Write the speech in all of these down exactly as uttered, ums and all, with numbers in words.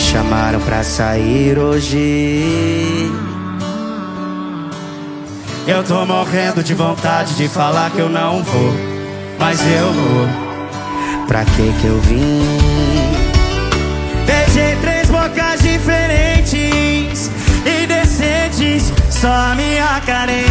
chamaram pra sair hoje. Eu tô morrendo de vontade de falar que eu não vou, mas eu vou. Pra que que eu vim? Beijei três bocas diferentes e decentes, só a minha carente.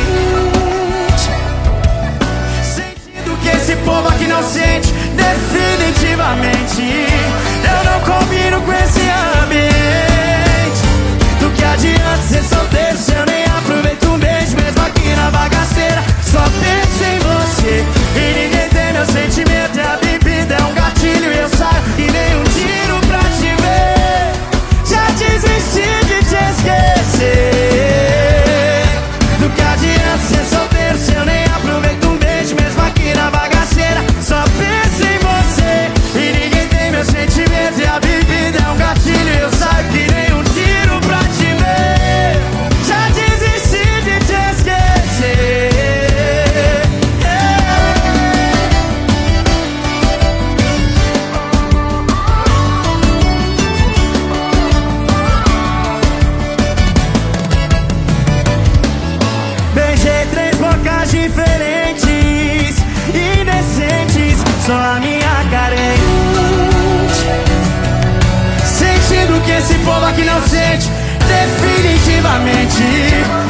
Sentindo que esse povo aqui não sente, definitivamente. Eu não combino com esse ambiente. Do que adianta ser solteiro se eu nem aproveito um beijo, mesmo aqui na bagaceira. Só penso em você e ninguém tem meu sentimento. E a bebida é um gatilho e eu saio e nem um tiro pra te ver. Já desisti de te esquecer. Do que adianta ser solteiro se eu nem aproveito um beijo, mesmo aqui na bagaceira. Só penso em você e ninguém tem meu sentimento. E a bebida é um gatilho e eu saio que nem um tiro pra te ver. Já desisti de te esquecer. Beijei três bocas diferentes, indecentes, só a minha carente. Sentindo que esse povo aqui não sente, definitivamente.